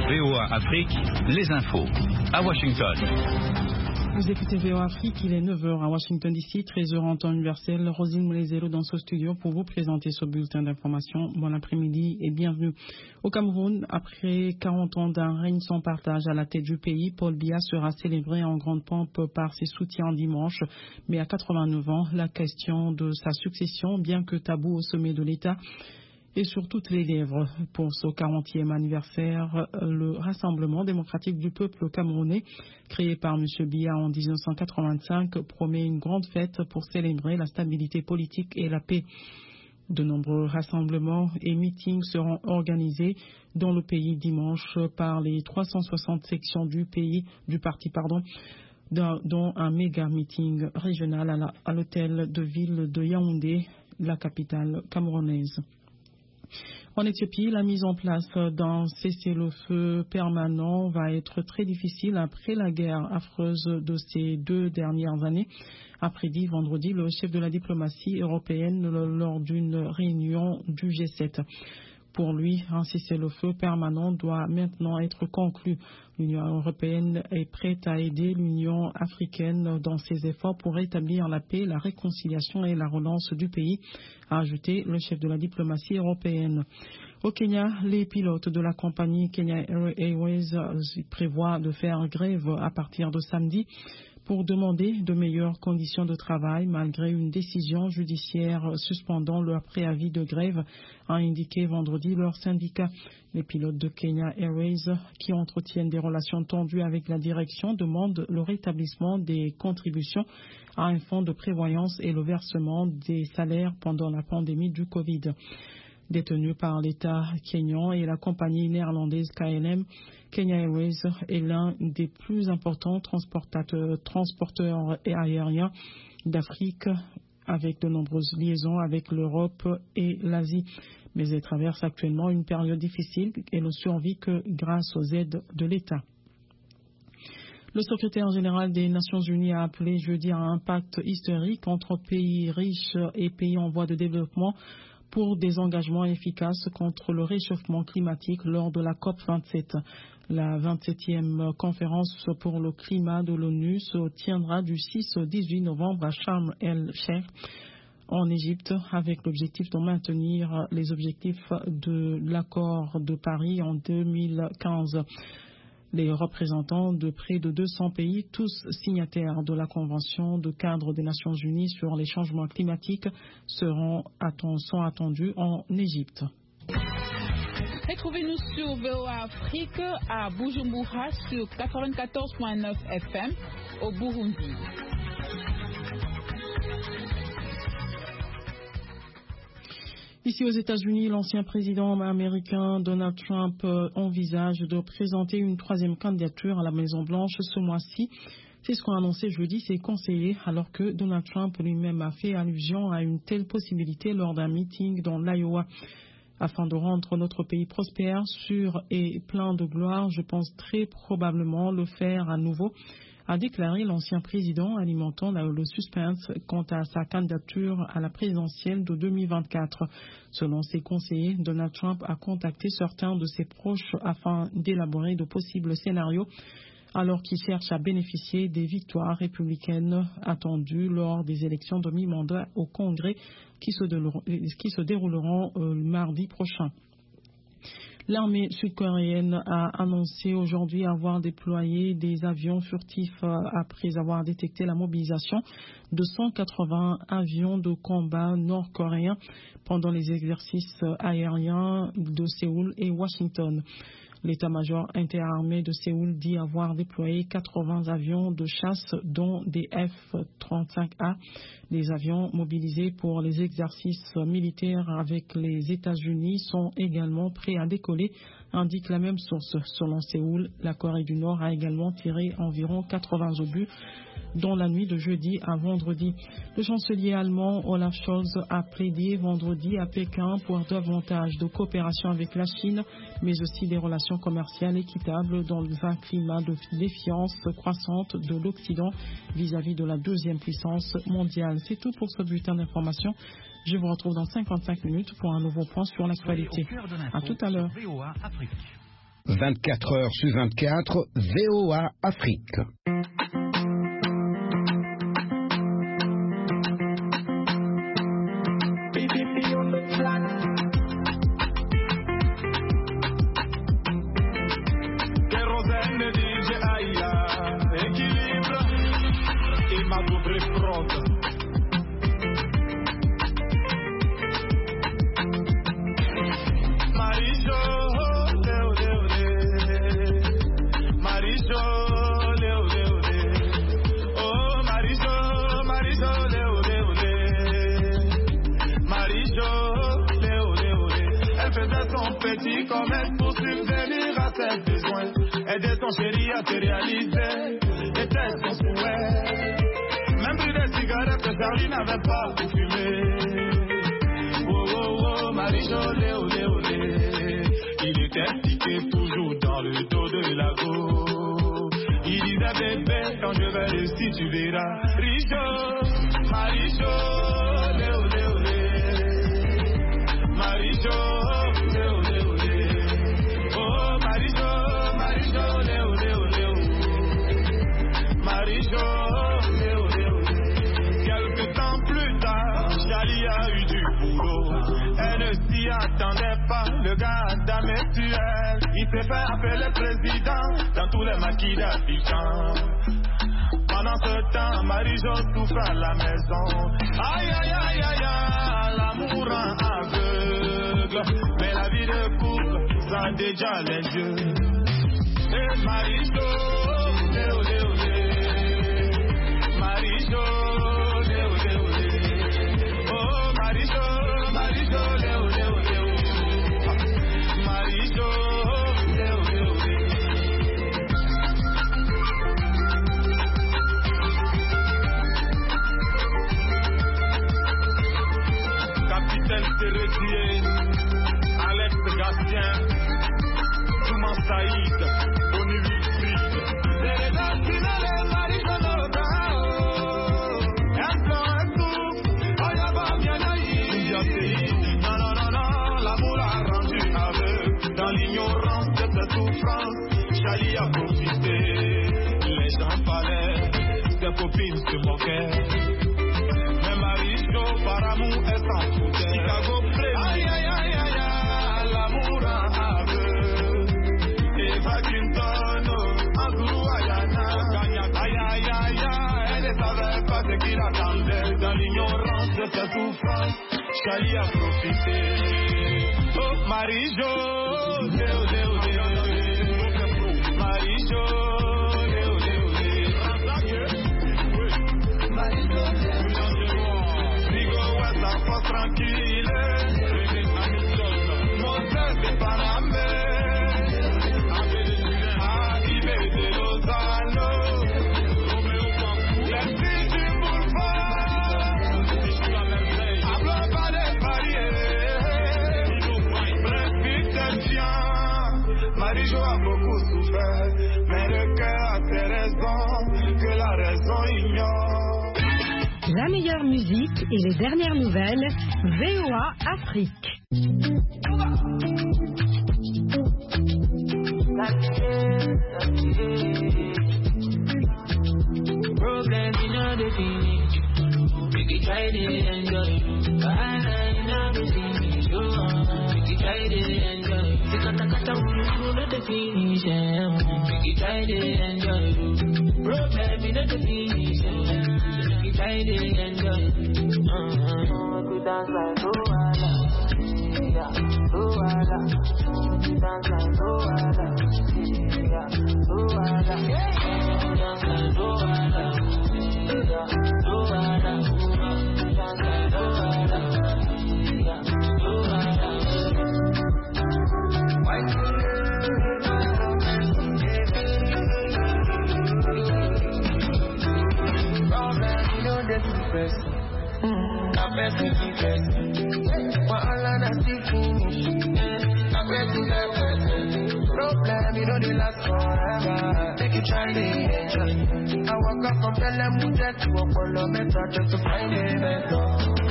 VOA Afrique, les infos. À Washington. Vous écoutez VOA Afrique, il est 9h à Washington DC, 13h en temps universel. Rosine Moulezelo dans ce studio pour vous présenter ce bulletin d'information. Bon après-midi et bienvenue. Au Cameroun, après 40 ans d'un règne sans partage à la tête du pays, Paul Biya sera célébré en grande pompe par ses soutiens dimanche. Mais à 89 ans, la question de sa succession, bien que tabou au sommet de l'État, et sur toutes les lèvres. Pour ce 40e anniversaire, le Rassemblement démocratique du peuple camerounais, créé par M. Biya en 1985, promet une grande fête pour célébrer la stabilité politique et la paix. De nombreux rassemblements et meetings seront organisés dans le pays dimanche par les 360 sections du parti, dont un méga meeting régional à l'hôtel de ville de Yaoundé, la capitale camerounaise. En Éthiopie, la mise en place d'un cessez-le-feu permanent va être très difficile après la guerre affreuse de ces 2 dernières années, a prédit vendredi le chef de la diplomatie européenne lors d'une réunion du G7. Pour lui, un cessez-le-feu permanent doit maintenant être conclu. L'Union européenne est prête à aider l'Union africaine dans ses efforts pour rétablir la paix, la réconciliation et la relance du pays, a ajouté le chef de la diplomatie européenne. Au Kenya, les pilotes de la compagnie Kenya Airways prévoient de faire grève à partir de samedi pour demander de meilleures conditions de travail malgré une décision judiciaire suspendant leur préavis de grève, a indiqué vendredi leur syndicat. Les pilotes de Kenya Airways, qui entretiennent des relations tendues avec la direction, demandent le rétablissement des contributions à un fonds de prévoyance et le versement des salaires pendant la pandémie du Covid. Détenu par l'État kényan et la compagnie néerlandaise KLM, Kenya Airways est l'un des plus importants transporteurs aériens d'Afrique, avec de nombreuses liaisons avec l'Europe et l'Asie. Mais elle traverse actuellement une période difficile et ne survit que grâce aux aides de l'État. Le secrétaire général des Nations Unies a appelé jeudi à un pacte historique entre pays riches et pays en voie de développement pour des engagements efficaces contre le réchauffement climatique lors de la COP27. La 27e conférence pour le climat de l'ONU se tiendra du 6 au 18 novembre à Sharm el-Sheikh, en Égypte, avec l'objectif de maintenir les objectifs de l'accord de Paris en 2015. Les représentants de près de 200 pays, tous signataires de la Convention de cadre des Nations Unies sur les changements climatiques, sont attendus en Égypte. Retrouvez-nous sur VOA Afrique à Bujumbura sur 94.9 FM au Burundi. Ici aux États-Unis, l'ancien président américain Donald Trump envisage de présenter une 3e candidature à la Maison-Blanche ce mois-ci. C'est ce qu'ont annoncé jeudi ses conseillers, alors que Donald Trump lui-même a fait allusion à une telle possibilité lors d'un meeting dans l'Iowa. Afin de rendre notre pays prospère, sûr et plein de gloire, je pense très probablement le faire à nouveau, a déclaré l'ancien président, alimentant le suspense quant à sa candidature à la présidentielle de 2024. Selon ses conseillers, Donald Trump a contacté certains de ses proches afin d'élaborer de possibles scénarios, alors qu'il cherche à bénéficier des victoires républicaines attendues lors des élections de mi-mandat au Congrès qui se dérouleront mardi prochain. L'armée sud-coréenne a annoncé aujourd'hui avoir déployé des avions furtifs après avoir détecté la mobilisation de 180 avions de combat nord-coréens pendant les exercices aériens de Séoul et Washington. L'état-major interarmé de Séoul dit avoir déployé 80 avions de chasse, dont des F-35A. Les avions mobilisés pour les exercices militaires avec les États-Unis sont également prêts à décoller, indique la même source. Selon Séoul, la Corée du Nord a également tiré environ 80 obus dans la nuit de jeudi à vendredi. Le chancelier allemand Olaf Scholz a plaidé vendredi à Pékin pour davantage de coopération avec la Chine, mais aussi des relations commerciales équitables dans un climat de défiance croissante de l'Occident vis-à-vis de la 2e puissance mondiale. C'est tout pour ce bulletin d'information. Je vous retrouve dans 55 minutes pour un nouveau point sur l'actualité. À tout à l'heure. 24h/24, VOA Afrique. Comme elle pour subvenir à ses besoins, aider son chéri à se réaliser, était son souhait. Même plus des cigarettes que Charlie n'avait pas pour fumer. Oh oh oh, Marie-Jo, olé olé olé. Il était piqué toujours dans le dos de la go. Il disait bébé, quand je vais réussir tu verras. Rijo, Marie-Jo, olé olé olé. Marie-Jo. Quelque temps plus tard, Charlie a eu du boulot. Elle ne s'y attendait pas, le gars d'Amétuel. Il s'est fait appeler président dans tous les maquis d'Abidjan. Pendant ce temps, Marie-Jo souffre à la maison. Aïe aïe aïe aïe aïe, l'amour rend aveugle. Mais la vie de couple, ça a déjà les yeux. Et Marie-Jo, olé olé olé. Marie-Jo, olé olé olé. Oh Marie-Jo, Marie-Jo, olé olé olé. Marie-Jo, olé olé olé. Capitaine Thérèsier, Alex Gastien, Touman Saïd, Bonnie Wilfried. C'est les dames qui n'ont les maris de nos dents. Un plan, un coup, oh y'a pas bien naïf. Non, non, non, non, l'amour a rendu aveugle. Dans l'ignorance de cette souffrance, Charlie a profité. Les gens parlaient, ses copines se moquaient. Mais Marie-Jo, par amour, elle s'en foutait. Chicago Play. Aïe, aïe, aïe, aïe, aïe, l'amour a aveugle. Eva Clinton, Andrew Ayana. Aïe, aïe, aïe, aïe, elle ne savait pas ce qu'il attendait. Dans l'ignorance de sa souffrance, Charlie a profité. Oh, Marie-Jo, olé, olé, olé. Marie-Jo, olé, olé, olé. Marie-Jo, olé, olé. Digo, ouais, ça passe tranquille. Moses de Panamé. Arrivé de Lausanne. Les filles du boulevard. Hablo pas de barrières. Précipitation. Marie-Jo a beaucoup souffert, mais le cœur a ses raisons que la raison ignore. La meilleure musique et les dernières nouvelles, VOA Afrique. Problem in all the finish. We can try to enjoy. In all the finish. We can try to enjoy. We can the finish. We can try to enjoy. Problem in all the finish. We can try to enjoy. We dance like Luala. Yeah, Luala. We dance like Luala. Yeah, Luala. Dance like Luala. Yeah, Luala. Dance like Luala. Yeah, Luala. Problem, you know this is best. I bet you be best. But all of that still finish. I bet you that best. Problem, you know they last forever. Make you try to enjoy. I walk up from Pelham to Apollo Metro just to find a mentor.